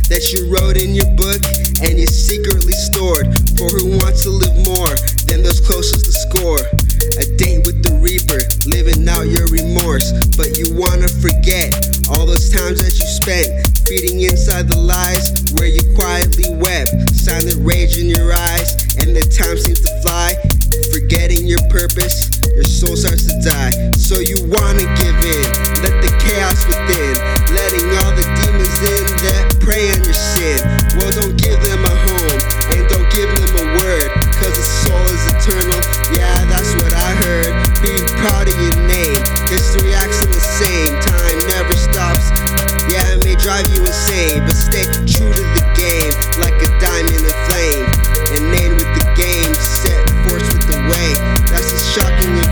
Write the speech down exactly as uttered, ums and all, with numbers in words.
that you wrote in your book and you secretly stored for who wants to live more than those closest to score. A date with the reaper, living out your remorse, but you wanna forget all those times that you spent feeding inside the lies where you quietly wept, silent rage in your eyes, and the time seems to fly. Forgetting your purpose, your soul starts to die. So you wanna give in, let the chaos within, letting all the demons in that prey on your sin. Well, don't give them a home, and don't give them a word, cause the soul is eternal, yeah, that's what I heard. Be proud of your name, history acts in the same, time never stops. Yeah, it may drive you insane, but stay true to the game, like a diamond in flame, and name with the game, set forth with the way. That's a shocking